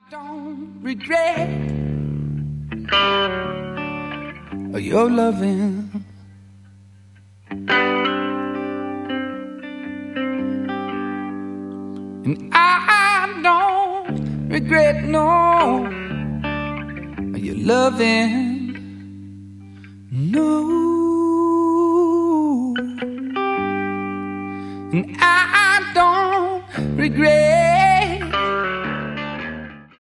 Don't regret your loving. And I don't regret no your loving. No. And I don't regret